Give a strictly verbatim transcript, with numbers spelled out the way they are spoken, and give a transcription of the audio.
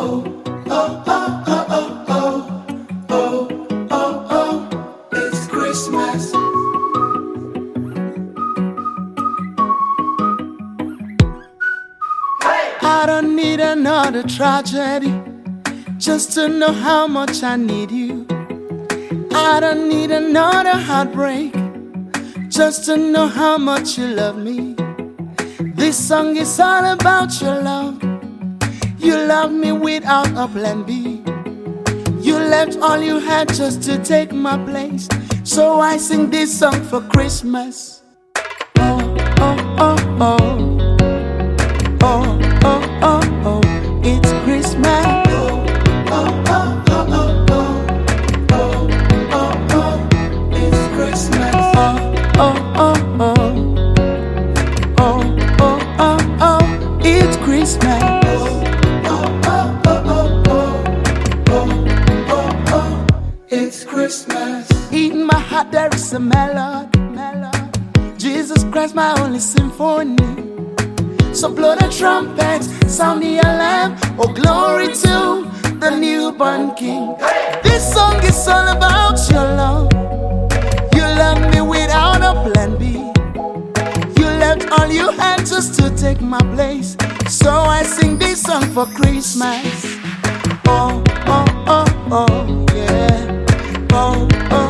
I don't need another tragedy just to know how much I need you. I don't need another heartbreak just to know how much you love me. This song is all about your love. You love me without a plan B. You left all you had just to take my place. So I sing this song for Christmas. Oh, oh, oh, oh. Oh, oh, oh, oh, it's Christmas. Oh, oh, oh, oh, oh, oh, oh, oh, it's Christmas. Oh, oh, oh, oh, oh, oh, oh, oh, it's Christmas. Oh, oh, oh, oh, oh, oh, oh, it's Christmas. In my heart there is a melody, melody. Jesus Christ, my only symphony. So blow the trumpets, sound the alarm. Oh, glory to the newborn King. This song is all about your love. You love me without a plan B. You left all you had just to take my place. So I sing this song for Christmas. Oh, oh, oh, oh, yeah. Oh, oh.